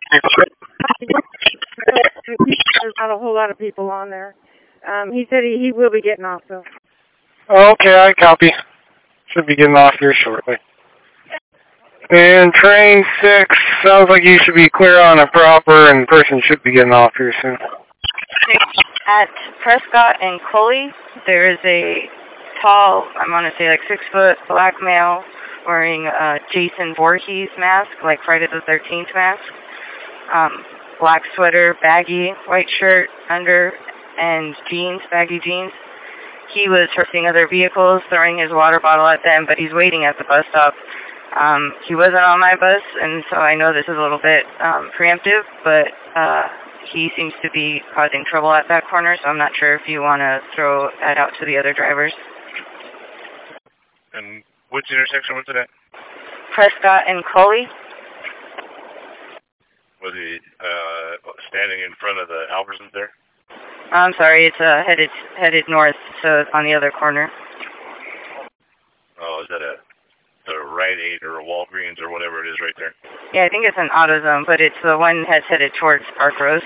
There's not a whole lot of people on there. He said he will be getting off, though. Okay, I copy. Should be getting off here shortly. And train 6, sounds like you should be clear on a proper, and person should be getting off here soon. At Prescott and Coley, there is a tall, I want to say like 6 foot black male wearing a Jason Voorhees mask, like Friday the 13th mask. Black sweater, baggy, white shirt under, and jeans, baggy jeans. He was harassing other vehicles, throwing his water bottle at them, but he's waiting at the bus stop. He wasn't on my bus, and so I know this is a little bit preemptive, but he seems to be causing trouble at that corner, so I'm not sure if you want to throw that out to the other drivers. And which intersection was it at? Prescott and Coley. Was he standing in front of the Albertsons there? I'm sorry, it's headed north, so it's on the other corner. Oh, is that a Rite Aid or a Walgreens or whatever it is right there? Yeah, I think it's an AutoZone, but it's the one that's headed towards Park Rose.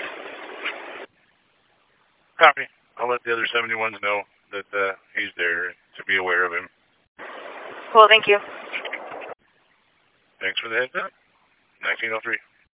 Copy. I'll let the other 71s know that he's there to be aware of him. Cool, thank you. Thanks for the heads up. 1903.